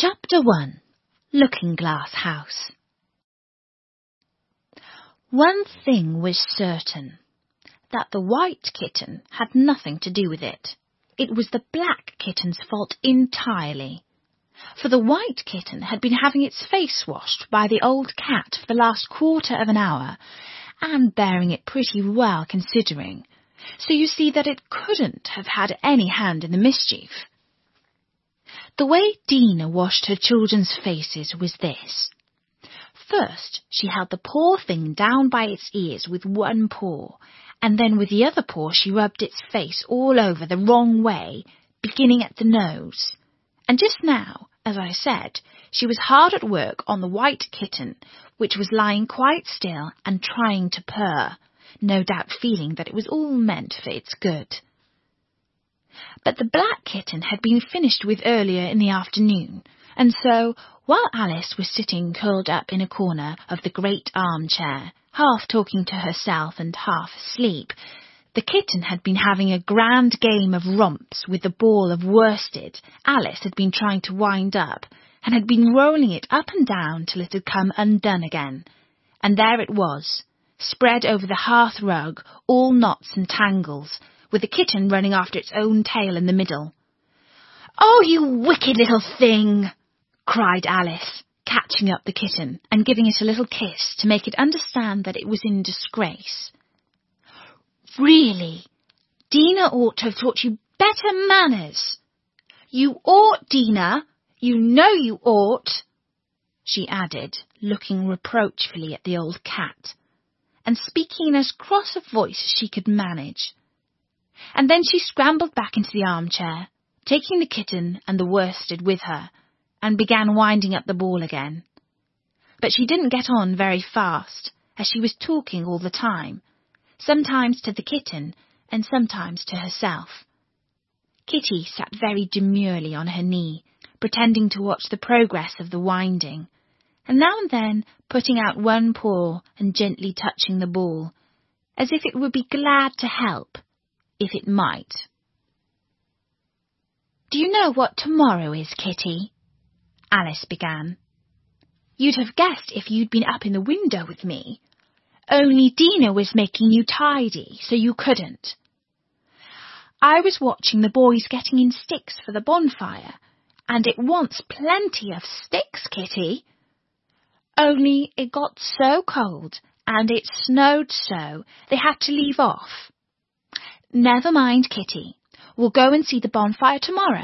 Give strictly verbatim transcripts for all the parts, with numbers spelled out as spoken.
Chapter one. Looking Glass House. One thing was certain, that the white kitten had nothing to do with it. It was the black kitten's fault entirely. For the white kitten had been having its face washed by the old cat for the last quarter of an hour, and bearing it pretty well considering, so you see that it couldn't have had any hand in the mischief. The way Dina washed her children's faces was this. First, she held the poor thing down by its ears with one paw, and then with the other paw she rubbed its face all over the wrong way, beginning at the nose. And just now, as I said, she was hard at work on the white kitten, which was lying quite still and trying to purr, no doubt feeling that it was all meant for its good. But the black kitten had been finished with earlier in the afternoon, and so, while Alice was sitting curled up in a corner of the great armchair, half talking to herself and half asleep, the kitten had been having a grand game of romps with the ball of worsted Alice had been trying to wind up, and had been rolling it up and down till it had come undone again. And there it was, spread over the hearth rug, all knots and tangles, with the kitten running after its own tail in the middle. "Oh, you wicked little thing!" cried Alice, catching up the kitten and giving it a little kiss to make it understand that it was in disgrace. "Really, Dina ought to have taught you better manners. You ought, Dina, you know you ought," she added, looking reproachfully at the old cat, and speaking in as cross a voice as she could manage. And then she scrambled back into the armchair, taking the kitten and the worsted with her, and began winding up the ball again. But she didn't get on very fast, as she was talking all the time, sometimes to the kitten and sometimes to herself. Kitty sat very demurely on her knee, pretending to watch the progress of the winding, and now and then putting out one paw and gently touching the ball, as if it would be glad to help, if it might. "Do you know what tomorrow is, Kitty?" Alice began. "You'd have guessed if you'd been up in the window with me. Only Dina was making you tidy, so you couldn't. I was watching the boys getting in sticks for the bonfire, and it wants plenty of sticks, Kitty. Only it got so cold, and it snowed so, they had to leave off. Never mind, Kitty. We'll go and see the bonfire tomorrow."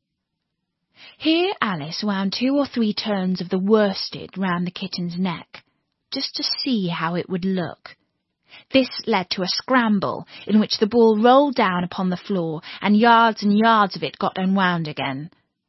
Here Alice wound two or three turns of the worsted round the kitten's neck, just to see how it would look. This led to a scramble, in which the ball rolled down upon the floor, and yards and yards of it got unwound again.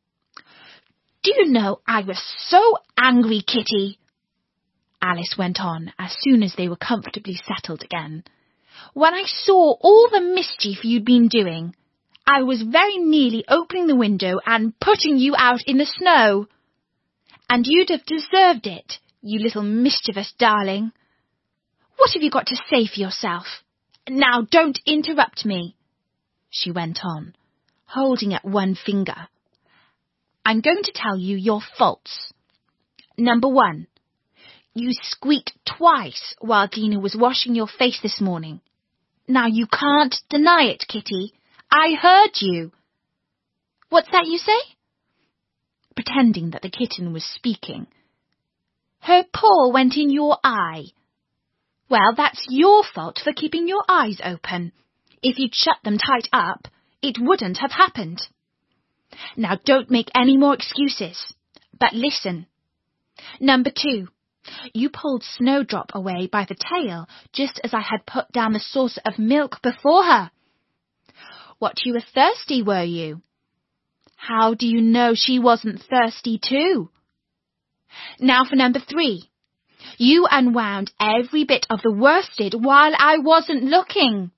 "Do you know, I was so angry, Kitty," Alice went on, as soon as they were comfortably settled again, "when I saw all the mischief you'd been doing. I was very nearly opening the window and putting you out in the snow. And you'd have deserved it, you little mischievous darling. What have you got to say for yourself? Now don't interrupt me," she went on, holding up one finger. "I'm going to tell you your faults. Number one, you squeaked twice while Dina was washing your face this morning. Now you can't deny it, Kitty. I heard you." "What's that you say?" Pretending that the kitten was speaking. "Her paw went in your eye. Well, that's your fault for keeping your eyes open. If you'd shut them tight up, it wouldn't have happened. Now don't make any more excuses, but listen. Number two, you pulled Snowdrop away by the tail just as I had put down the saucer of milk before her. What, you were thirsty, were you? How do you know she wasn't thirsty too? Now for number three. You unwound every bit of the worsted while I wasn't looking.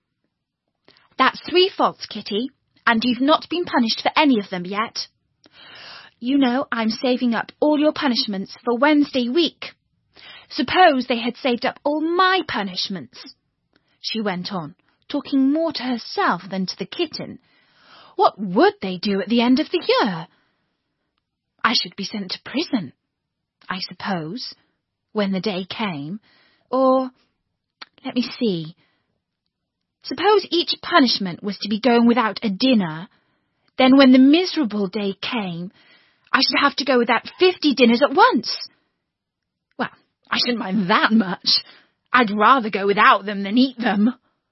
That's three faults, Kitty, and you've not been punished for any of them yet. You know I'm saving up all your punishments for Wednesday week. Suppose they had saved up all my punishments," she went on, talking more to herself than to the kitten. "What would they do at the end of the year? I I should be sent to prison, I suppose, when the day came. Or, let me see, suppose each punishment was to be going without a dinner, then when the miserable day came, I should have to go without fifty dinners at once. Well, I shouldn't mind that much. I'd rather go without them than eat them.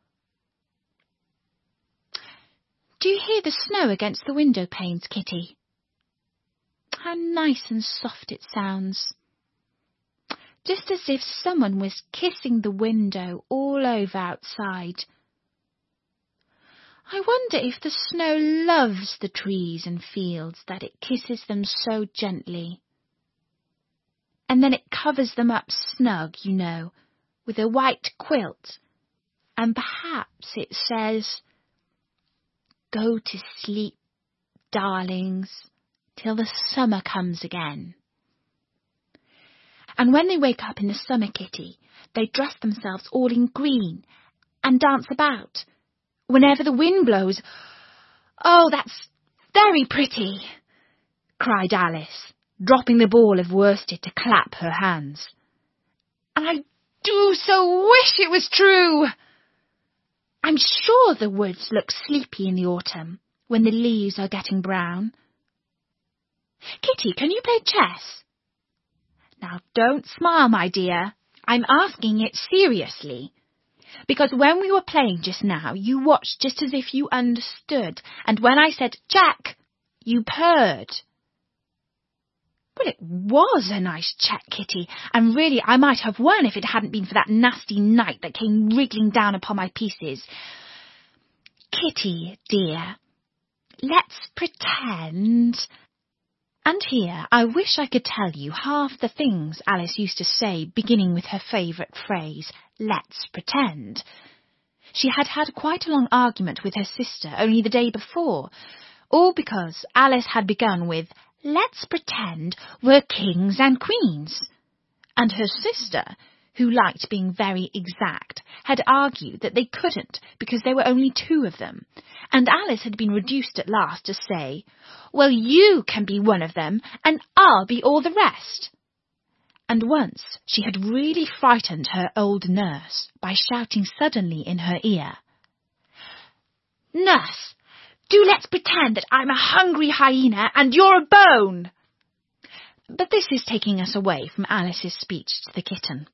Do you hear the snow against the window panes, Kitty? How nice and soft it sounds. Just as if someone was kissing the window all over outside. I wonder if the snow loves the trees and fields that it kisses them so gently. And then it covers them up snug, you know, with a white quilt, and perhaps it says, "Go to sleep, darlings, till the summer comes again." And when they wake up in the summer, Kitty, they dress themselves all in green and dance about. Whenever the wind blows. Oh, that's very pretty, cried Alice, dropping the ball of worsted to clap her hands. And I do so wish it was true. I'm sure the woods look sleepy in the autumn, when the leaves are getting brown. Kitty, can you play chess? Now, don't smile, my dear. I'm asking it seriously. Because when we were playing just now, you watched just as if you understood, and when I said, "Jack," you purred. Well, it was a nice check, Kitty, and really I might have won if it hadn't been for that nasty knight that came wriggling down upon my pieces. Kitty, dear, let's pretend... And here I wish I could tell you half the things Alice used to say, beginning with her favourite phrase, "Let's pretend." She had had quite a long argument with her sister only the day before, all because Alice had begun with, "Let's pretend we're kings and queens," and her sister, who liked being very exact, had argued that they couldn't because there were only two of them, and Alice had been reduced at last to say, "Well, you can be one of them, and I'll be all the rest." And once she had really frightened her old nurse by shouting suddenly in her ear, "Nurse, do let's pretend that I'm a hungry hyena and you're a bone." But this is taking us away from Alice's speech to the kitten.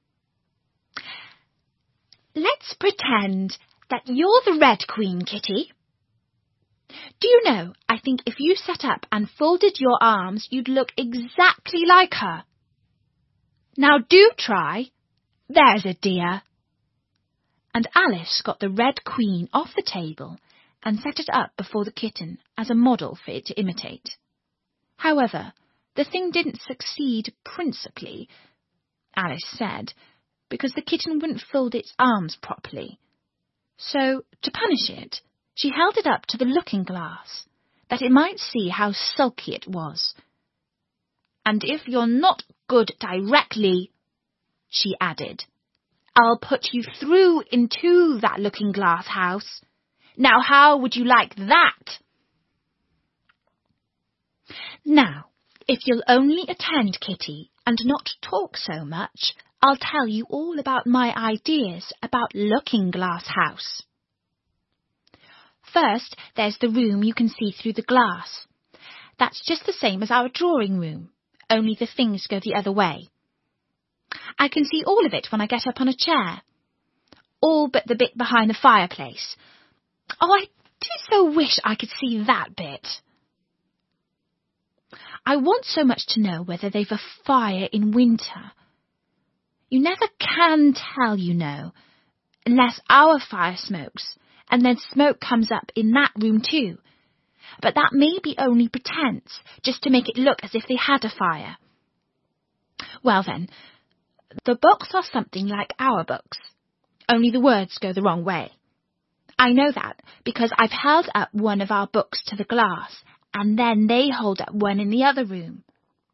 Let's pretend that you're the Red Queen, Kitty. Do you know, I think if you sat up and folded your arms, you'd look exactly like her. Now do try. There's a dear. And Alice got the Red Queen off the table and set it up before the kitten as a model for it to imitate. However, the thing didn't succeed principally, Alice said, because the kitten wouldn't fold its arms properly. So, to punish it, she held it up to the looking-glass, that it might see how sulky it was. "And if you're not good directly," she added, "I'll put you through into that looking-glass house. Now how would you like that?" Now, if you'll only attend, Kitty, and not talk so much, I'll tell you all about my ideas about Looking-Glass House. First, there's the room you can see through the glass. That's just the same as our drawing room, only the things go the other way. I can see all of it when I get up on a chair, all but the bit behind the fireplace. Oh, I do so wish I could see that bit. I want so much to know whether they've a fire in winter. You never can tell, you know, unless our fire smokes, and then smoke comes up in that room too. But that may be only pretence, just to make it look as if they had a fire. Well then, the books are something like our books, only the words go the wrong way. I know that because I've held up one of our books to the glass, and then they hold up one in the other room.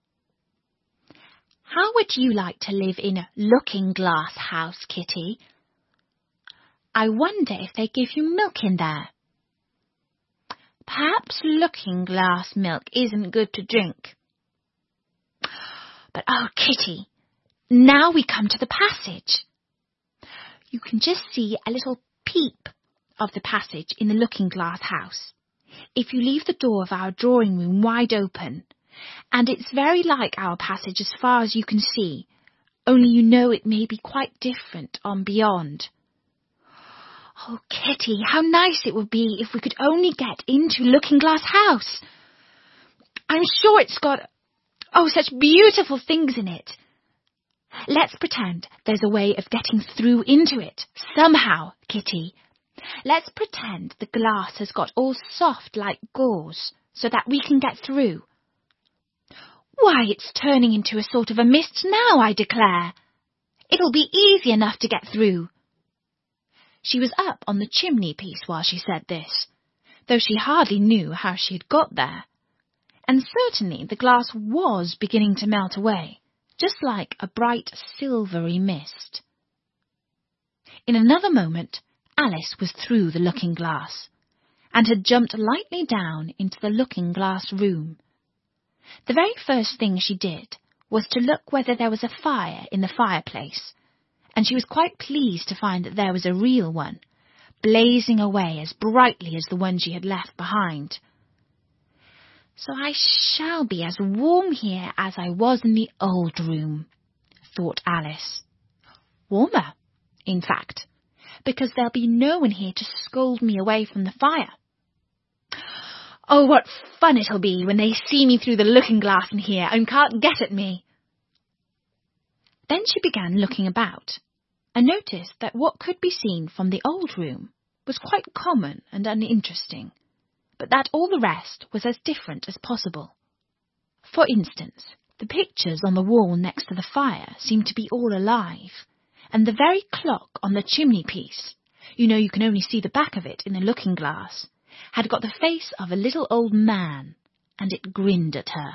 How would you like to live in a Looking-Glass House, Kitty? I wonder if they give you milk in there. Perhaps looking-glass milk isn't good to drink, But oh, Kitty, now we come to the passage. You can just see a little peep of the passage in the looking-glass house, if you leave the door of our drawing-room wide open, and it's very like our passage as far as you can see, only you know it may be quite different on beyond. Oh, Kitty, how nice it would be if we could only get into Looking-Glass House. I'm sure it's got, oh, such beautiful things in it. Let's pretend there's a way of getting through into it, somehow, Kitty. Let's pretend the glass has got all soft like gauze, so that we can get through. Why, it's turning into a sort of a mist now, I declare. It'll be easy enough to get through. She was up on the chimney-piece while she said this, though she hardly knew how she had got there. And certainly the glass was beginning to melt away, just like a bright silvery mist. In another moment, Alice was through the looking-glass, and had jumped lightly down into the looking-glass room. The very first thing she did was to look whether there was a fire in the fireplace, and she was quite pleased to find that there was a real one, blazing away as brightly as the one she had left behind. So I shall be as warm here as I was in the old room, thought Alice. Warmer, in fact, because there'll be no one here to scold me away from the fire. Oh, what fun it'll be when they see me through the looking-glass in here and can't get at me. Then she began looking about, and noticed that what could be seen from the old room was quite common and uninteresting, but that all the rest was as different as possible. For instance, the pictures on the wall next to the fire seemed to be all alive, and the very clock on the chimney-piece, you know you can only see the back of it in the looking-glass, had got the face of a little old man, and it grinned at her.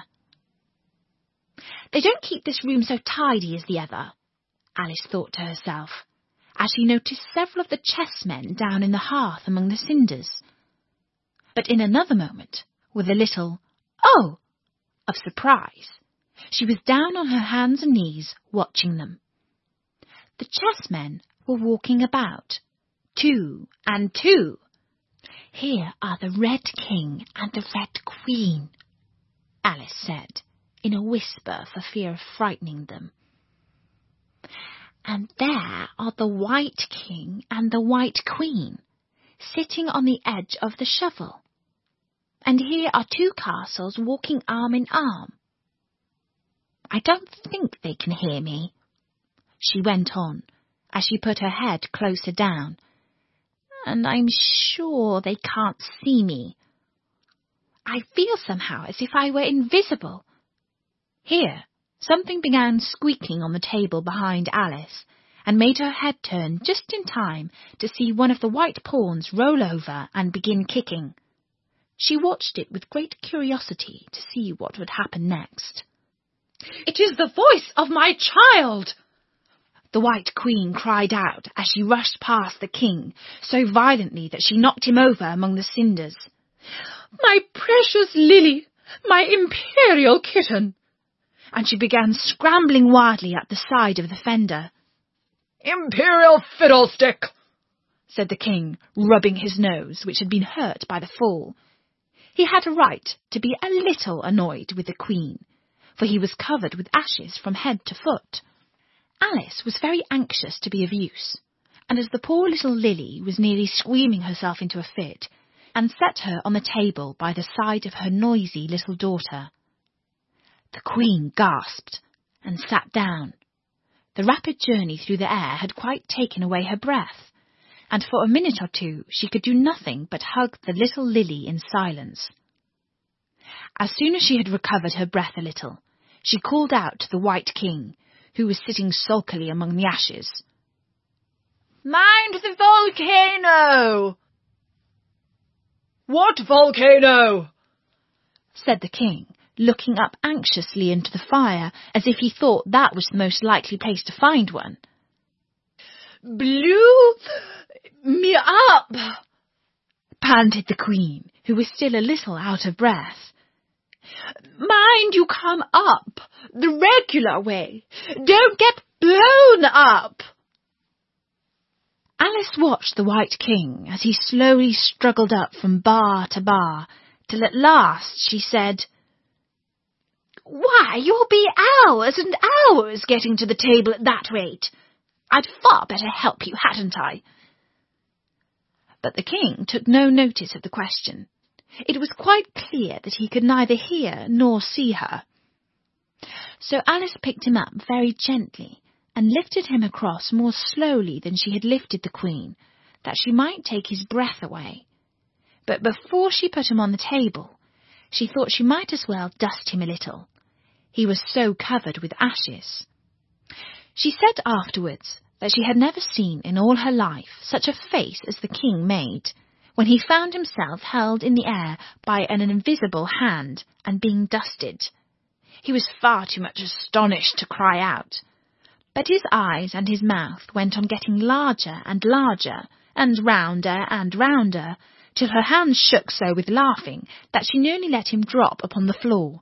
They don't keep this room so tidy as the other, Alice thought to herself, as she noticed several of the chessmen down in the hearth among the cinders. But in another moment, with a little, oh, of surprise, she was down on her hands and knees watching them. The chessmen were walking about, two and two. Here are the Red King and the Red Queen, Alice said, in a whisper for fear of frightening them. And there are the White King and the White Queen, sitting on the edge of the shovel. And here are two castles walking arm in arm. I don't think they can hear me, she went on, as she put her head closer down. And I'm sure they can't see me. I feel somehow as if I were invisible. Here, something began squeaking on the table behind Alice, and made her head turn just in time to see one of the white pawns roll over and begin kicking. She watched it with great curiosity to see what would happen next. "It is the voice of my child!" the White Queen cried out as she rushed past the king, so violently that she knocked him over among the cinders. "My precious Lily, my imperial kitten!" And she began scrambling wildly up the side of the fender. "Imperial fiddlestick!" said the king, rubbing his nose, which had been hurt by the fall. He had a right to be a little annoyed with the queen, for he was covered with ashes from head to foot. Alice was very anxious to be of use, and as the poor little Lily was nearly screaming herself into a fit, and set her on the table by the side of her noisy little daughter. The queen gasped and sat down. The rapid journey through the air had quite taken away her breath, and for a minute or two she could do nothing but hug the little Lily in silence. As soon as she had recovered her breath a little, she called out to the White King, who was sitting sulkily among the ashes. "Mind the volcano!" "What volcano?" said the king, looking up anxiously into the fire, as if he thought that was the most likely place to find one. "Blew me up," panted the queen, who was still a little out of breath. Mind you come up, the regular way. Don't get blown up. Alice watched the White King as he slowly struggled up from bar to bar, till at last she said, "Why, you'll be hours and hours getting to the table at that rate. I'd far better help you, hadn't I?" But the king took no notice of the question. It was quite clear that he could neither hear nor see her. So Alice picked him up very gently and lifted him across more slowly than she had lifted the Queen, that she might take his breath away. But before she put him on the table, she thought she might as well dust him a little. He was so covered with ashes. She said afterwards that she had never seen in all her life such a face as the king made, when he found himself held in the air by an invisible hand and being dusted. He was far too much astonished to cry out, but his eyes and his mouth went on getting larger and larger, and rounder and rounder, till her hands shook so with laughing that she nearly let him drop upon the floor.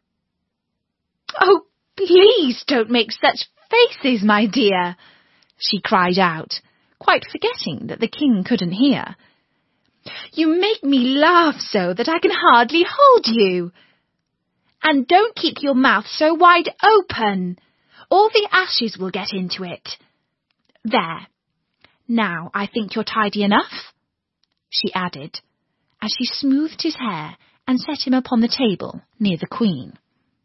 "Oh, please don't make such faces, my dear," she cried out, quite forgetting that the king couldn't hear. "You make me laugh so that I can hardly hold you. And don't keep your mouth so wide open. All the ashes will get into it. There. Now I think you're tidy enough," she added, as she smoothed his hair and set him upon the table near the Queen.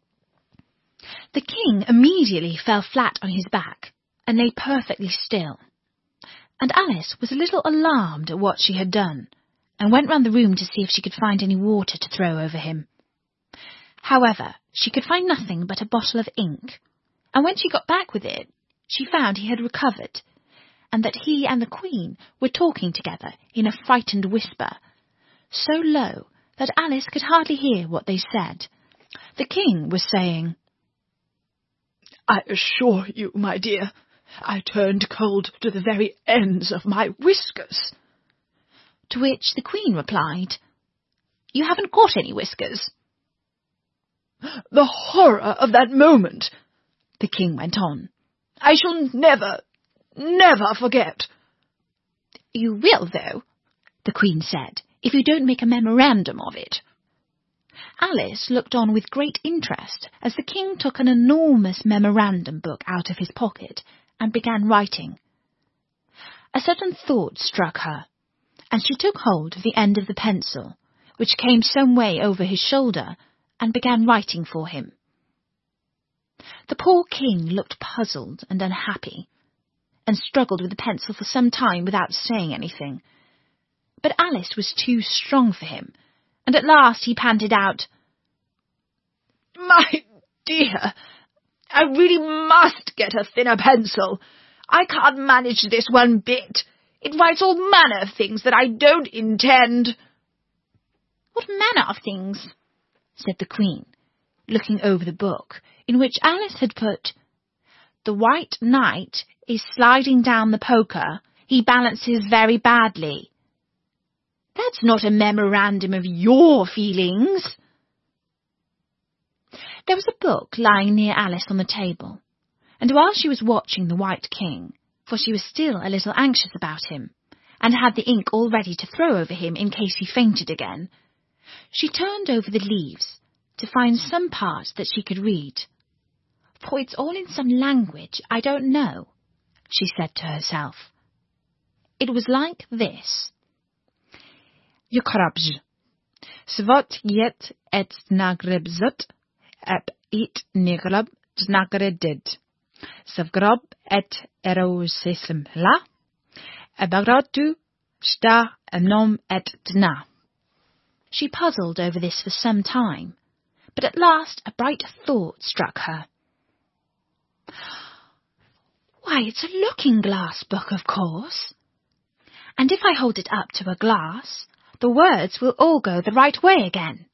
The king immediately fell flat on his back and lay perfectly still, and Alice was a little alarmed at what she had done, and went round the room to see if she could find any water to throw over him. However, she could find nothing but a bottle of ink, and when she got back with it, she found he had recovered, and that he and the Queen were talking together in a frightened whisper, so low that Alice could hardly hear what they said. The king was saying, "I assure you, my dear, I turned cold to the very ends of my whiskers." To which the Queen replied, "You haven't got any whiskers." "The horror of that moment," the king went on, "I shall never, never forget." "You will, though," the Queen said, "if you don't make a memorandum of it." Alice looked on with great interest as the king took an enormous memorandum book out of his pocket and began writing. A sudden thought struck her, and she took hold of the end of the pencil, which came some way over his shoulder, and began writing for him. The poor king looked puzzled and unhappy, and struggled with the pencil for some time without saying anything. But Alice was too strong for him, and at last he panted out, "My dear, I really must get a thinner pencil. I can't manage this one bit. It writes all manner of things that I don't intend." "What manner of things?" said the Queen, looking over the book, in which Alice had put, "The White Knight is sliding down the poker. He balances very badly." "That's not a memorandum of your feelings." There was a book lying near Alice on the table, and while she was watching the White King, for she was still a little anxious about him, and had the ink all ready to throw over him in case he fainted again, she turned over the leaves to find some part that she could read. "For it's all in some language I don't know," she said to herself. It was like this. Yukrabj. Svot yet et nagrebzut, ep it nigrab znagredid. Savgrab et erosism la, ebagratu sta enom et dna. She puzzled over this for some time, but at last a bright thought struck her. "Why, it's a looking-glass book, of course. And if I hold it up to a glass, the words will all go the right way again."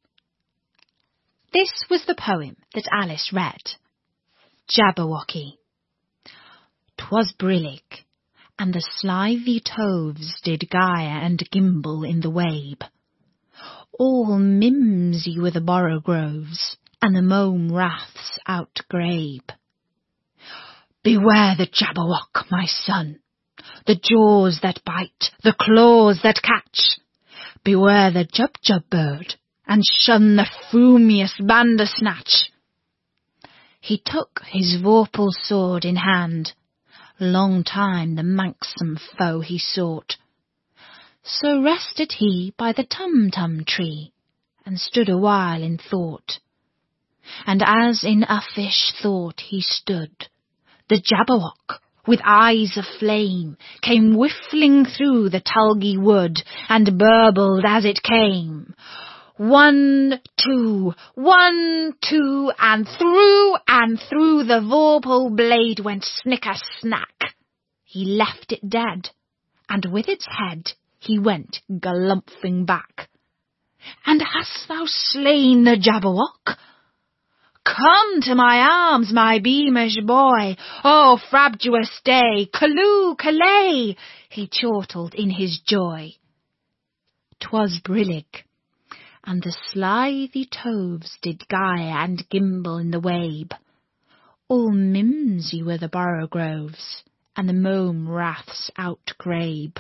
This was the poem that Alice read. Jabberwocky. 'Twas brillig, and the slithy toves did gyre and gimble in the wabe. All mimsy were the borogoves, and the mome raths outgrabe. Beware the Jabberwock, my son, the jaws that bite, the claws that catch. Beware the Jubjub bird, and shun the frumious Bandersnatch. He took his vorpal sword in hand, long time the manxome foe he sought. So rested he by the Tumtum tree, and stood a while in thought. And as in uffish thought he stood, the Jabberwock, with eyes of flame, came whiffling through the tulgey wood, and burbled as it came. One, two, one, two, and through and through the vorpal blade went snicker-snack. He left it dead, and with its head he went galumphing back. And hast thou slain the Jabberwock? Come to my arms, my beamish boy, oh, frabjous day, callooh, callay, he chortled in his joy. 'Twas brillig, and the slithy toves did gyre and gimble in the wabe. All mimsy were the borogoves, and the mome raths outgrabe.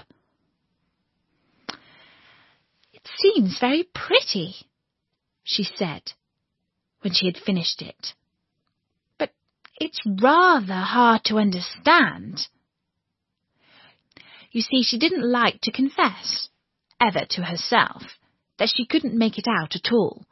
It seems very pretty, she said, when she had finished it. But it's rather hard to understand. You see, she didn't like to confess, ever to herself, that she couldn't make it out at all.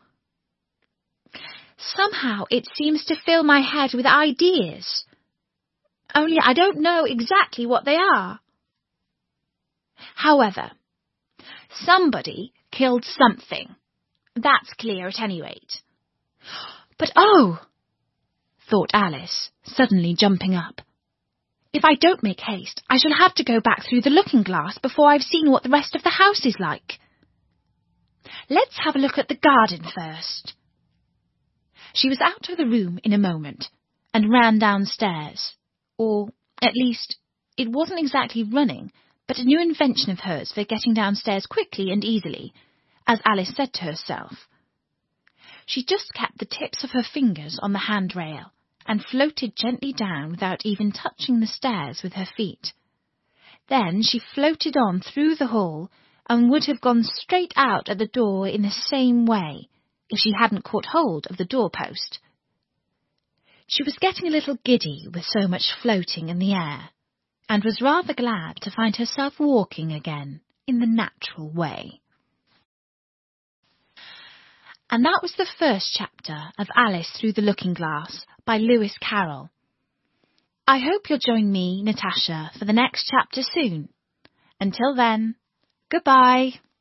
Somehow it seems to fill my head with ideas, only I don't know exactly what they are. However, somebody killed something. That's clear at any rate. But oh, thought Alice, suddenly jumping up, if I don't make haste, I shall have to go back through the looking-glass before I've seen what the rest of the house is like. Let's have a look at the garden first. She was out of the room in a moment, and ran downstairs, or, at least, it wasn't exactly running, but a new invention of hers for getting downstairs quickly and easily, as Alice said to herself. She just kept the tips of her fingers on the handrail, and floated gently down without even touching the stairs with her feet. Then she floated on through the hall, and would have gone straight out at the door in the same way, if she hadn't caught hold of the doorpost. She was getting a little giddy with so much floating in the air, and was rather glad to find herself walking again in the natural way. And that was the first chapter of Alice Through the Looking-Glass by Lewis Carroll. I hope you'll join me, Natasha, for the next chapter soon. Until then, goodbye.